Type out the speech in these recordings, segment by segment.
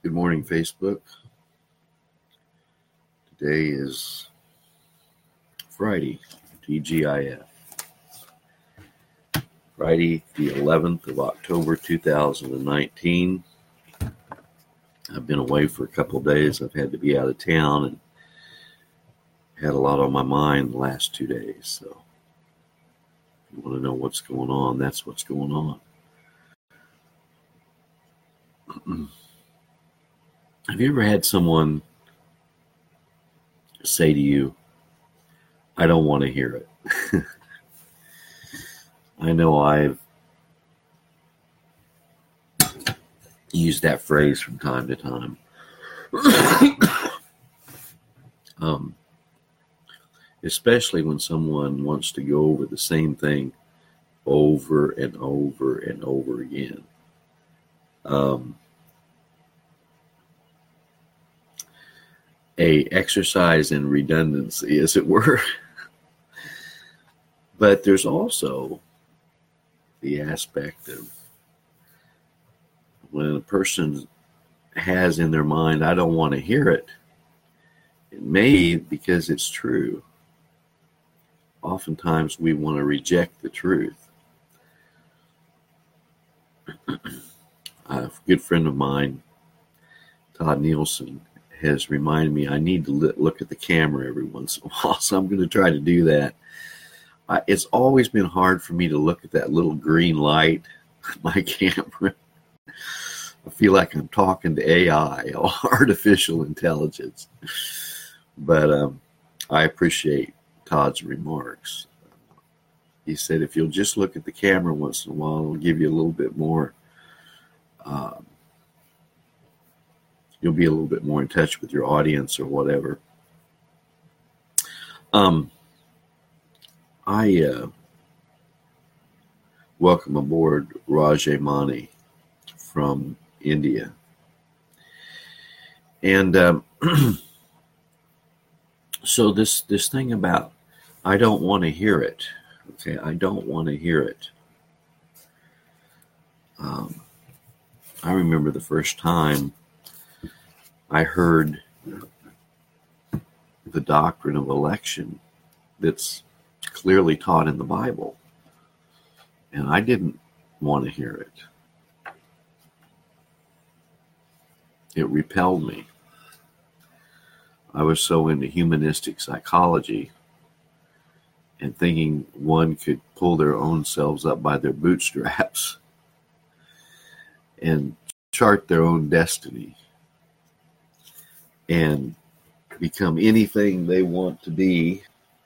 Good morning, Facebook. Today is Friday, TGIF. Friday, the 11th of October, 2019. I've been away for a couple of days. I've had to be out of town and had a lot on my mind the last 2 days. So if you want to know what's going on, that's what's going on. Have you ever had someone say to you, I don't want to hear it? I know I've used that phrase from time to time. Especially when someone wants to go over the same thing over and over and over again. A exercise in redundancy, as it were. But there's also the aspect of when a person has in their mind, I don't want to hear it. It may be because it's true. Oftentimes we want to reject the truth. A good friend of mine, Todd Nielsen, has reminded me I need to look at the camera every once in a while, so I'm going to try to do that. It's always been hard for me to look at that little green light on my camera. I feel like I'm talking to AI, artificial intelligence. But I appreciate Todd's remarks. He said if you'll just look at the camera once in a while, it'll give you a little bit more you'll be a little bit more in touch with your audience or whatever. I welcome aboard Rajay Mani from India. And so this thing about, I don't want to hear it. Okay, I don't want to hear it. I remember the first time I heard the doctrine of election that's clearly taught in the Bible, and I didn't want to hear it. It repelled me. I was so into humanistic psychology and thinking one could pull their own selves up by their bootstraps and chart their own destiny and become anything they want to be,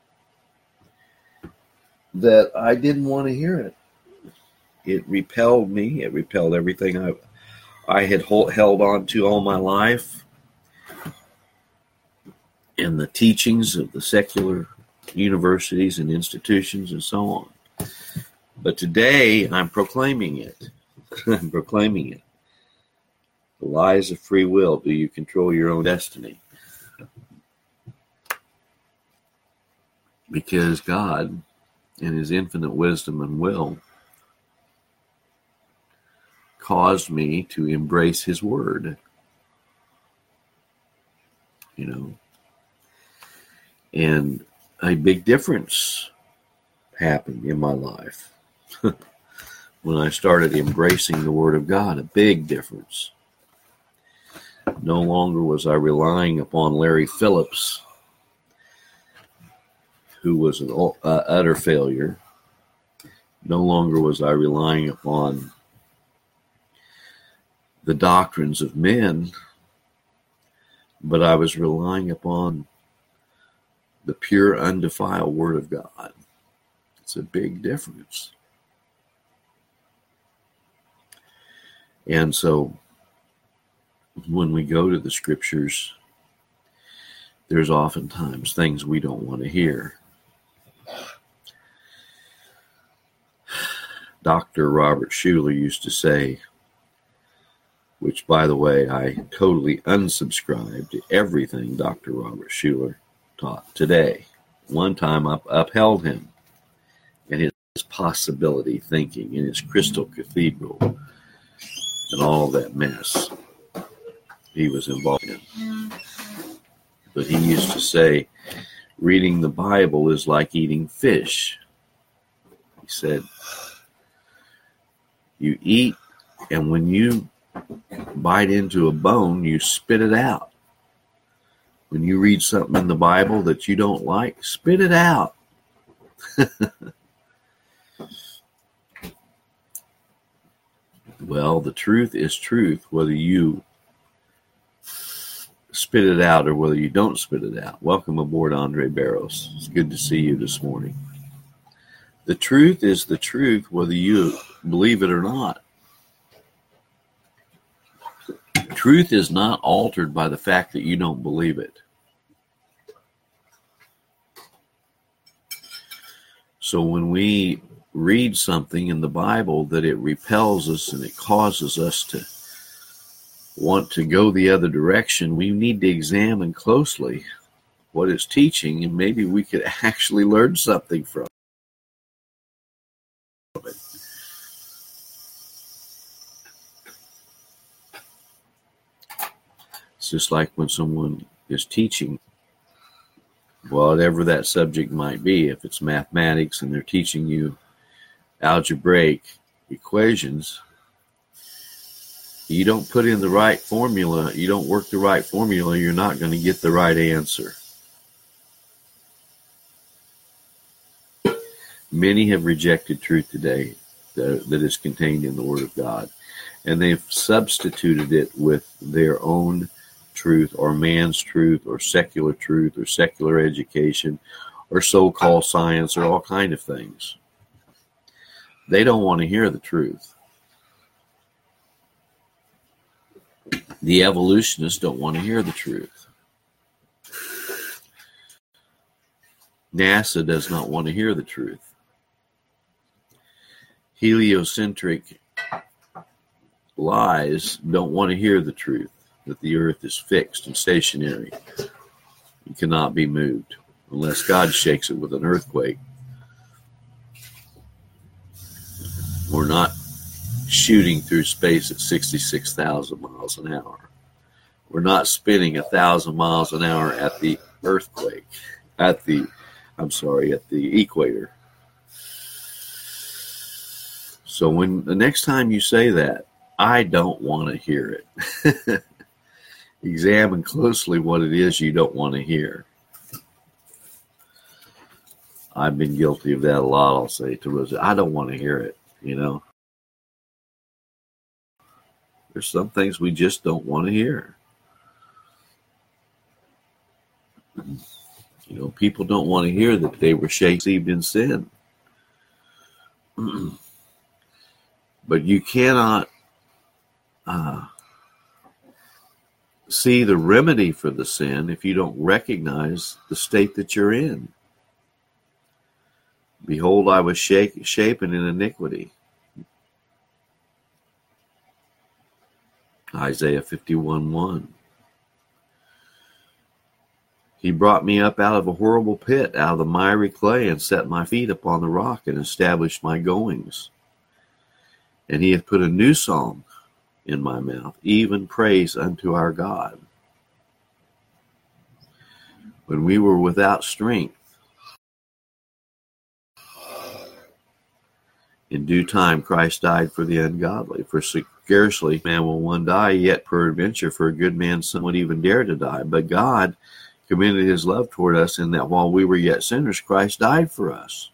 that I didn't want to hear it. It repelled me. It repelled everything I had held on to all my life, and the teachings of the secular universities and institutions and so on. But today I'm proclaiming it. I'm proclaiming it. The lies of free will. Do you control your own destiny? Because God, in His infinite wisdom and will, caused me to embrace His word. And a big difference happened in my life when I started embracing the word of God. A big difference. No longer was I relying upon Larry Phillips, who was an utter failure. No longer was I relying upon the doctrines of men, but I was relying upon the pure, undefiled Word of God. It's a big difference. And so when we go to the Scriptures, there's oftentimes things we don't want to hear. Dr. Robert Schuller used to say, which, by the way, I totally unsubscribe to everything Dr. Robert Schuller taught today. One time I upheld him and his possibility thinking in his Crystal Cathedral and all that mess. he was involved in. But he used to say, reading the Bible is like eating fish. He said, you eat, and when you bite into a bone, you spit it out. When you read something in the Bible that you don't like, spit it out. Well, the truth is truth, whether you spit it out or whether you don't spit it out. Welcome aboard, Andre Barros. It's good to see you this morning. The truth is the truth, whether you believe it or not. Truth is not altered by the fact that you don't believe it. So when we read something in the Bible that it repels us and it causes us to want to go the other direction, we need to examine closely what it's teaching, and maybe we could actually learn something from it. It's just like when someone is teaching, whatever that subject might be, if it's mathematics and they're teaching you algebraic equations, you don't put in the right formula, you don't work the right formula, you're not going to get the right answer. Many have rejected truth today that is contained in the Word of God, and they've substituted it with their own truth or man's truth or secular education or so-called science or all kind of things. They don't want to hear the truth. The evolutionists don't want to hear the truth. NASA does not want to hear the truth. Heliocentric lies don't want to hear the truth, that the earth is fixed and stationary. It cannot be moved unless God shakes it with an earthquake. We're not shooting through space at 66,000 miles an hour. We're not spinning 1,000 miles an hour at the earthquake, at the equator. So when the next time you say that, I don't want to hear it. Examine closely what it is you don't want to hear. I've been guilty of that a lot, I'll say to Rosa. I don't want to hear it, you know. There's some things we just don't want to hear. You know, people don't want to hear that they were shaped in sin. But you cannot see the remedy for the sin if you don't recognize the state that you're in. Behold, I was shapen in iniquity. Isaiah 51:1. He brought me up out of a horrible pit, out of the miry clay, and set my feet upon the rock, and established my goings. And he hath put a new song in my mouth, even praise unto our God. When we were without strength, in due time Christ died for the ungodly. For scarcely man will one die, yet peradventure for a good man some would even dare to die. But God commended his love toward us, in that while we were yet sinners, Christ died for us.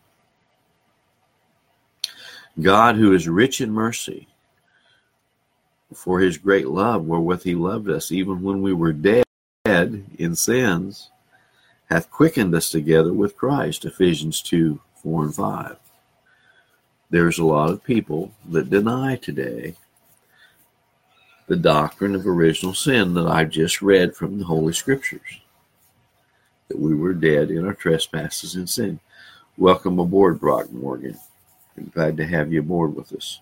God, who is rich in mercy, for his great love wherewith he loved us, even when we were dead in sins, hath quickened us together with Christ. Ephesians 2:4-5. There's a lot of people that deny today the doctrine of original sin that I've just read from the Holy Scriptures, that we were dead in our trespasses and sin. Welcome aboard, Brock Morgan. I'm glad to have you aboard with us.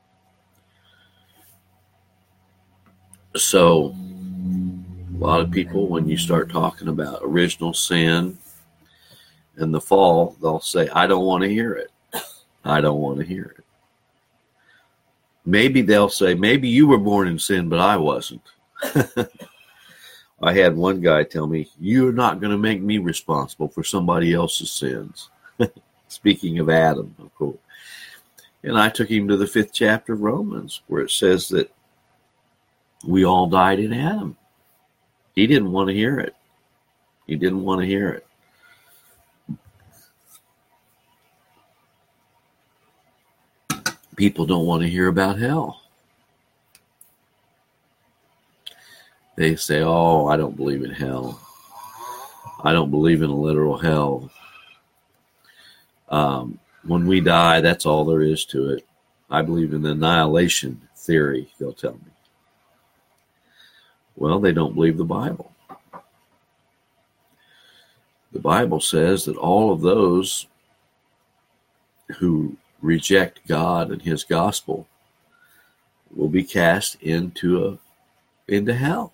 So, a lot of people, when you start talking about original sin and the fall, they'll say, I don't want to hear it. I don't want to hear it. Maybe they'll say, maybe you were born in sin, but I wasn't. I had one guy tell me, "You're not going to make me responsible for somebody else's sins." Speaking of Adam, of course. And I took him to the 5th chapter of Romans, where it says that we all died in Adam. He didn't want to hear it. He didn't want to hear it. People don't want to hear about hell. They say, "Oh, I don't believe in hell. I don't believe in a literal hell. When we die, that's all there is to it. I believe in the annihilation theory," they'll tell me. Well, they don't believe the Bible. The Bible says that all of those who reject God and his gospel will be cast into hell.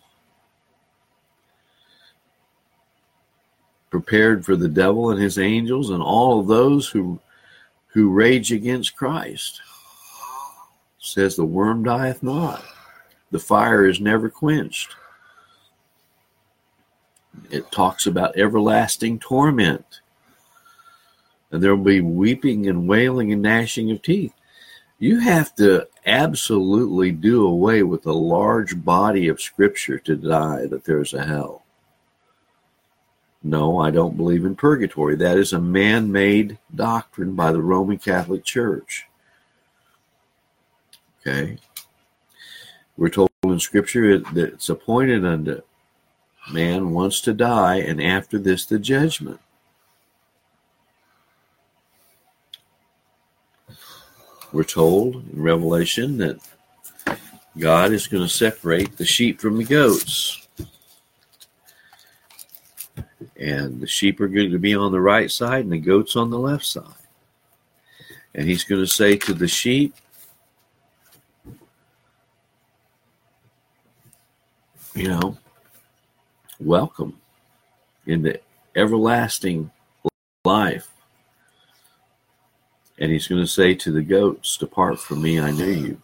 Prepared for the devil and his angels and all of those who rage against Christ. It says the worm dieth not. The fire is never quenched. It talks about everlasting torment. And there will be weeping and wailing and gnashing of teeth. You have to absolutely do away with a large body of scripture to deny that there's a hell. No, I don't believe in purgatory. That is a man-made doctrine by the Roman Catholic Church. Okay? We're told in Scripture that it's appointed unto man once to die, and after this the judgment. We're told in Revelation that God is going to separate the sheep from the goats. And the sheep are going to be on the right side and the goats on the left side. And he's going to say to the sheep, welcome into everlasting life. And he's going to say to the goats, depart from me, I knew you.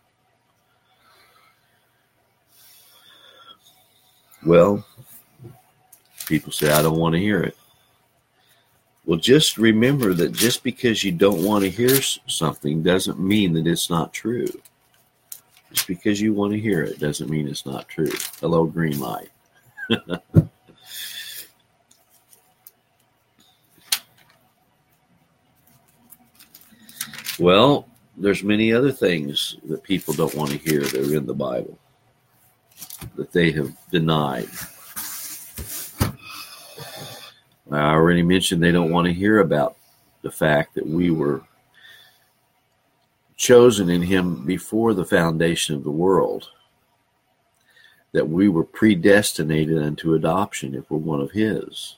Well, people say, I don't want to hear it. Well, just remember that just because you don't want to hear something doesn't mean that it's not true. Just because you want to hear it doesn't mean it's not true. Hello, green light. Well, there's many other things that people don't want to hear that are in the Bible that they have denied. I already mentioned they don't want to hear about the fact that we were chosen in him before the foundation of the world, that we were predestinated unto adoption if we're one of his.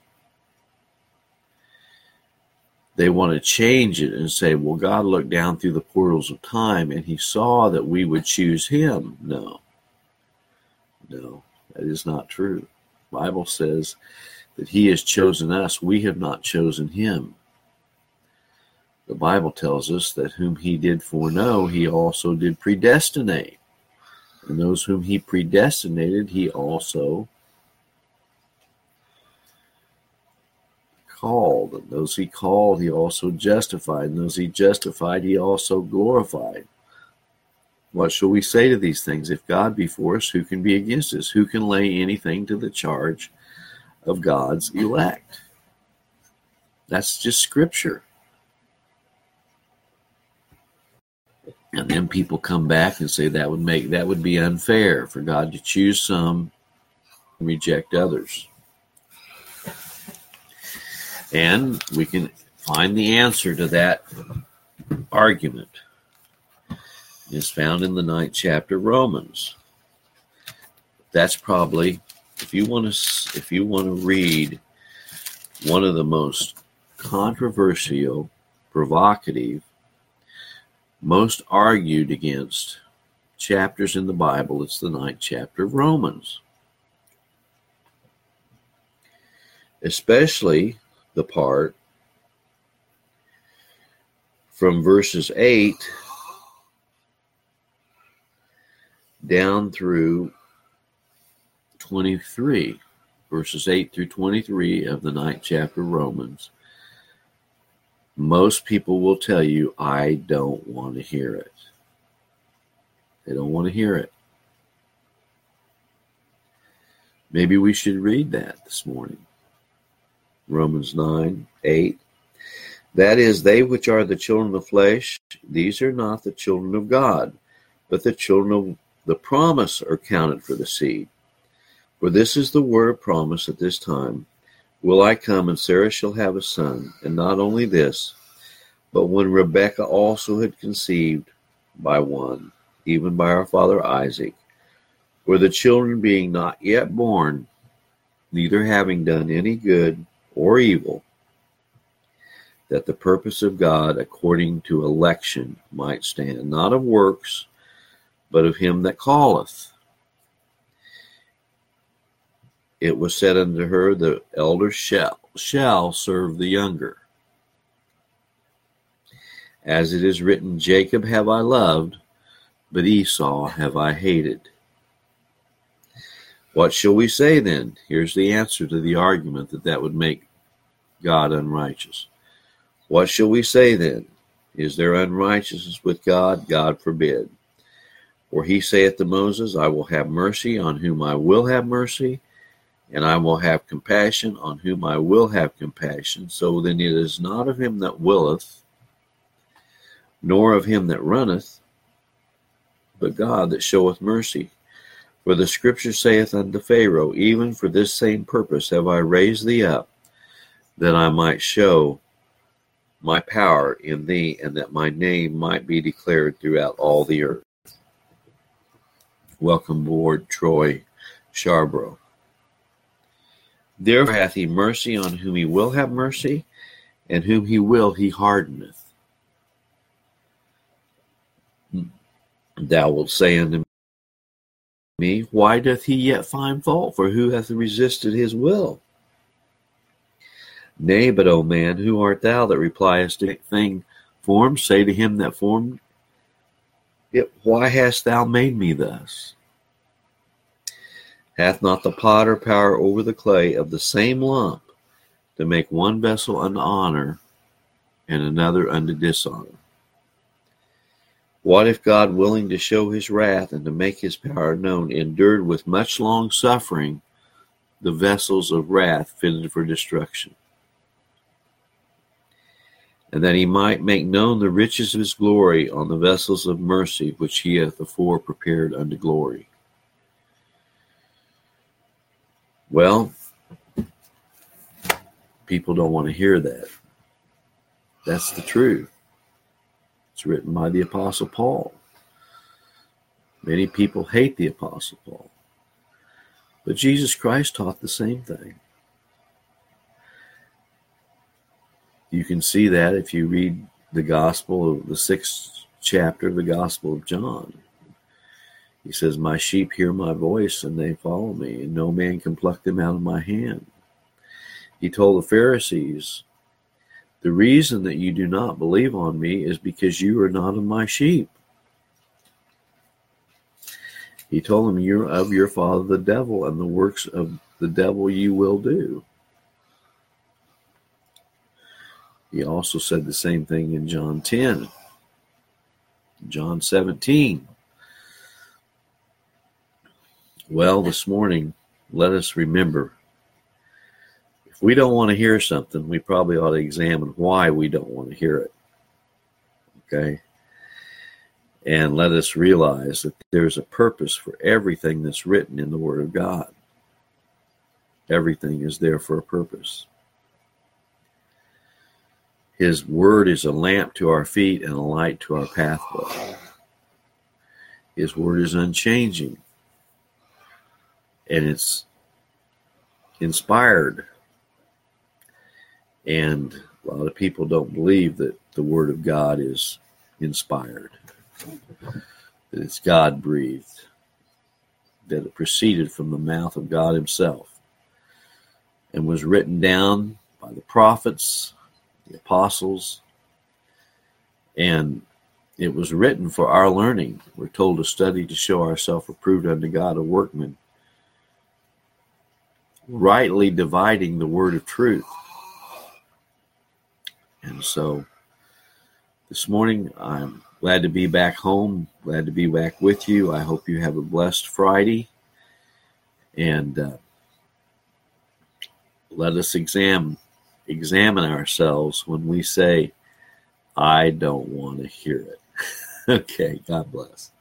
They want to change it and say, well, God looked down through the portals of time and he saw that we would choose him. No, that is not true. The Bible says that he has chosen us. We have not chosen him. The Bible tells us that whom he did foreknow, he also did predestinate. And those whom he predestinated, he also called. And those he called, he also justified. And those he justified, he also glorified. What shall we say to these things? If God be for us, who can be against us? Who can lay anything to the charge of God's elect? That's just scripture. And then people come back and say that would be unfair for God to choose some and reject others. And we can find the answer to that argument. It's found in the 9th chapter of Romans. That's probably, if you want to read one of the most controversial, provocative, most argued against chapters in the Bible, it's the 9th chapter of Romans. Especially the part from verses 8 down through 23, verses 8 through 23 of the 9th chapter of Romans, most people will tell you, I don't want to hear it. They don't want to hear it. Maybe we should read that this morning. Romans 9:8. That is, they which are the children of flesh, these are not the children of God, but the children of the promise are counted for the seed. For this is the word of promise at this time, will I come, and Sarah shall have a son. And not only this, but when Rebekah also had conceived by one, even by our father Isaac, for the children being not yet born, neither having done any good or evil, that the purpose of God according to election might stand, not of works, but of him that calleth. It was said unto her, the elder shall serve the younger. As it is written, Jacob have I loved, but Esau have I hated. What shall we say then? Here's the answer to the argument that would make God unrighteous. What shall we say then? Is there unrighteousness with God? God forbid. For he saith to Moses, I will have mercy on whom I will have mercy, and I will have compassion on whom I will have compassion. So then it is not of him that willeth, nor of him that runneth, but God that showeth mercy. For the scripture saith unto Pharaoh, even for this same purpose have I raised thee up, that I might show my power in thee, and that my name might be declared throughout all the earth. Welcome aboard, Troy Charbrough. Therefore hath he mercy on whom he will have mercy, and whom he will he hardeneth. Thou wilt say unto me, why doth he yet find fault? For who hath resisted his will? Nay, but, O man, who art thou that repliest to a thing formed? Say to him that formed it, why hast thou made me thus? Hath not the potter power over the clay of the same lump to make one vessel unto honor and another unto dishonor? What if God, willing to show his wrath and to make his power known, endured with much long suffering the vessels of wrath fitted for destruction, and that he might make known the riches of his glory on the vessels of mercy, which he hath afore prepared unto glory? Well, people don't want to hear that. That's the truth. It's written by the Apostle Paul. Many people hate the Apostle Paul. But Jesus Christ taught the same thing. You can see that if you read the Gospel of the 6th chapter of the Gospel of John. He says, my sheep hear my voice and they follow me, and no man can pluck them out of my hand. He told the Pharisees, the reason that you do not believe on me is because you are not of my sheep. He told them, you're of your father the devil, and the works of the devil you will do. He also said the same thing in John 10, John 17. Well, this morning, let us remember, if we don't want to hear something, we probably ought to examine why we don't want to hear it. Okay? And let us realize that there's a purpose for everything that's written in the Word of God. Everything is there for a purpose. His word is a lamp to our feet and a light to our pathway. His word is unchanging. And it's inspired. And a lot of people don't believe that the word of God is inspired. That it's God-breathed. That it proceeded from the mouth of God himself. And was written down by the prophets, the apostles, and it was written for our learning. We're told to study to show ourselves approved unto God, a workman rightly dividing the word of truth. And so this morning, I'm glad to be back home, glad to be back with you. I hope you have a blessed Friday. And let us examine ourselves when we say, I don't want to hear it. Okay, God bless.